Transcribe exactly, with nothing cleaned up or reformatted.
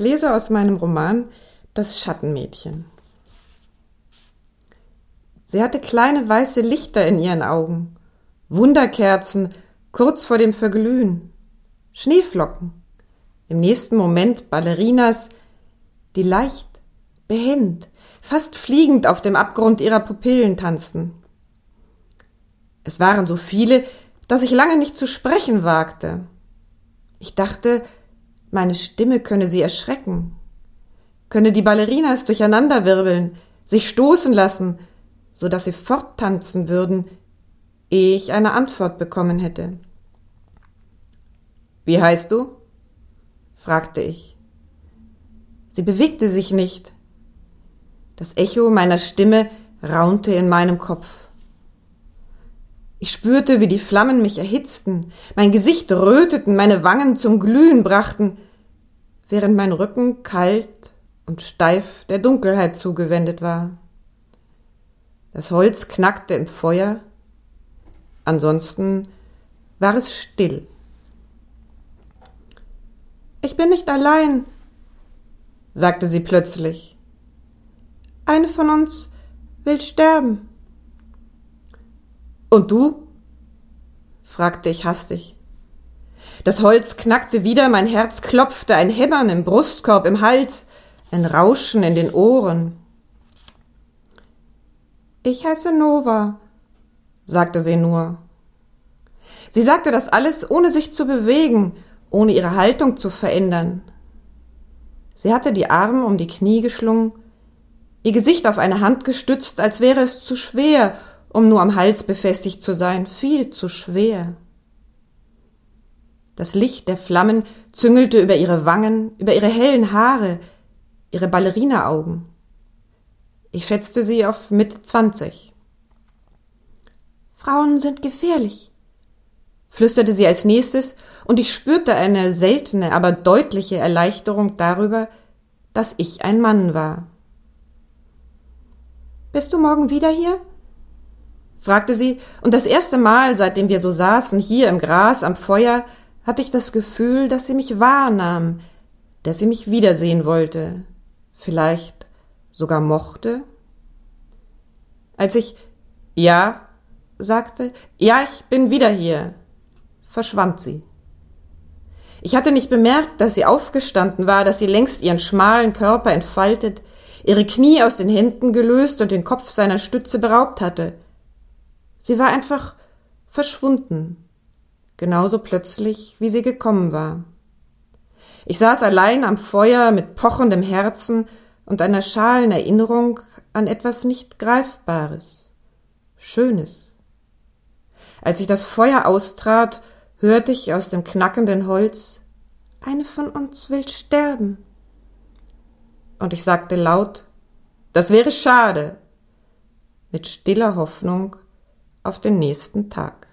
lese aus meinem Roman Das Schattenmädchen. Sie hatte kleine weiße Lichter in ihren Augen, Wunderkerzen kurz vor dem Verglühen, Schneeflocken, im nächsten Moment Ballerinas, die leicht, behend, fast fliegend auf dem Abgrund ihrer Pupillen tanzten. Es waren so viele, dass ich lange nicht zu sprechen wagte. Ich dachte, meine Stimme könne sie erschrecken, könne die Ballerinas durcheinanderwirbeln, sich stoßen lassen, so dass sie forttanzen würden, ehe ich eine Antwort bekommen hätte. »Wie heißt du?« fragte ich. Sie bewegte sich nicht. Das Echo meiner Stimme raunte in meinem Kopf. Ich spürte, wie die Flammen mich erhitzten, mein Gesicht röteten, meine Wangen zum Glühen brachten, während mein Rücken kalt und steif der Dunkelheit zugewendet war. Das Holz knackte im Feuer, ansonsten war es still. »Ich bin nicht allein«, sagte sie plötzlich. »Eine von uns will sterben.« »Und du?« fragte ich hastig. Das Holz knackte wieder, mein Herz klopfte, ein Hämmern im Brustkorb, im Hals, ein Rauschen in den Ohren. »Ich heiße Nova«, sagte sie nur. Sie sagte das alles, ohne sich zu bewegen, ohne ihre Haltung zu verändern. Sie hatte die Arme um die Knie geschlungen, ihr Gesicht auf eine Hand gestützt, als wäre es zu schwer, um nur am Hals befestigt zu sein, viel zu schwer. Das Licht der Flammen züngelte über ihre Wangen, über ihre hellen Haare, ihre Ballerinaaugen. Ich schätzte sie auf Mitte zwanzig. »Frauen sind gefährlich«, flüsterte sie als nächstes, und ich spürte eine seltene, aber deutliche Erleichterung darüber, dass ich ein Mann war. »Bist du morgen wieder hier?« fragte sie, und das erste Mal, seitdem wir so saßen, hier im Gras am Feuer, hatte ich das Gefühl, dass sie mich wahrnahm, dass sie mich wiedersehen wollte, vielleicht sogar mochte. Als ich »Ja«, sagte, »ja, ich bin wieder hier«, verschwand sie. Ich hatte nicht bemerkt, dass sie aufgestanden war, dass sie längst ihren schmalen Körper entfaltet, ihre Knie aus den Händen gelöst und den Kopf seiner Stütze beraubt hatte. Sie war einfach verschwunden, genauso plötzlich, wie sie gekommen war. Ich saß allein am Feuer mit pochendem Herzen und einer schalen Erinnerung an etwas nicht Greifbares, Schönes. Als ich das Feuer austrat, hörte ich aus dem knackenden Holz, »Eine von uns will sterben.« Und ich sagte laut, »Das wäre schade«, mit stiller Hoffnung auf den nächsten Tag.